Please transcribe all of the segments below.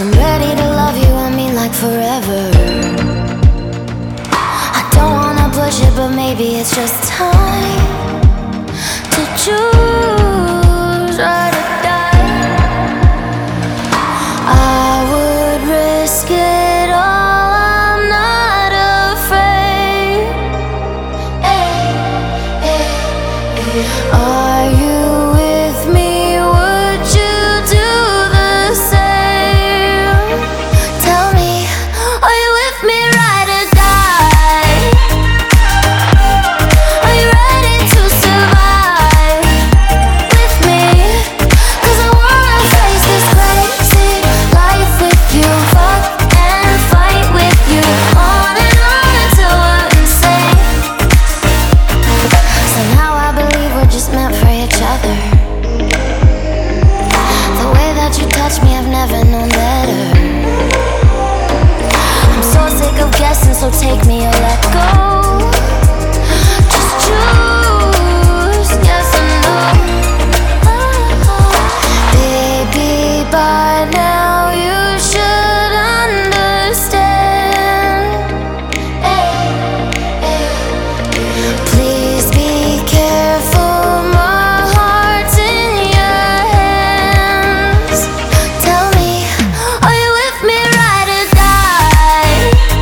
I'm ready to love you, I mean like forever. I don't wanna push it, but maybe it's just time to choose right or die. I would risk it all, I'm not afraid. Are you with me? Would you do the same? Tell me, are you with me right or die? Are you ready to survive with me? 'Cause I wanna face this crazy life with you. Fuck and fight with you. On and on until we're insane. Somehow I believe we're just meant for each other. The way that you touch me, I've never known better. I'm so sick of guessing, so take me or let go. Just choose yes or no. Baby, by now you should understand. Please be careful, my heart's in your hands. Tell me, are you with me right or die?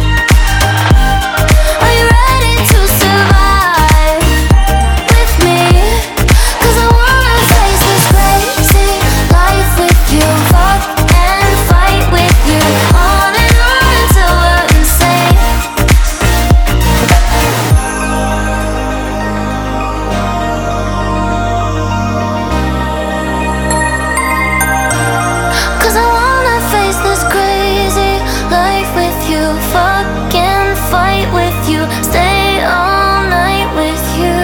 Are you ready to survive with me? 'Cause I wanna face this crazy life with you. Fuck and fight with you. On and on until we're insane. 'Cause I wanna face this crazy life with you. Fuck and fight with you. Stay all night with you.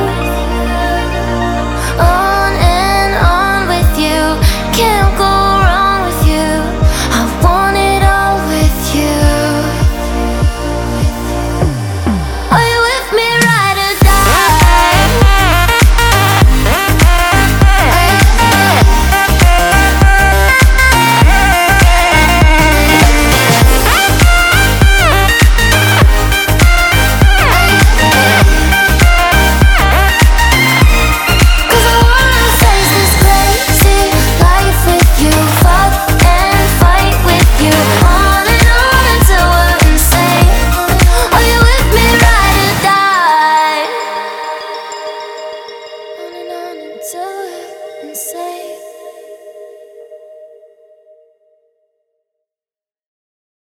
On and on with you. Can't go wrong with you. I want it all with you. Are you with me right or die? Cause I wanna face this crazy life with you. Fuck and fight with you. On and on until we're insane. Are you with me right or die? On and on until we're insane.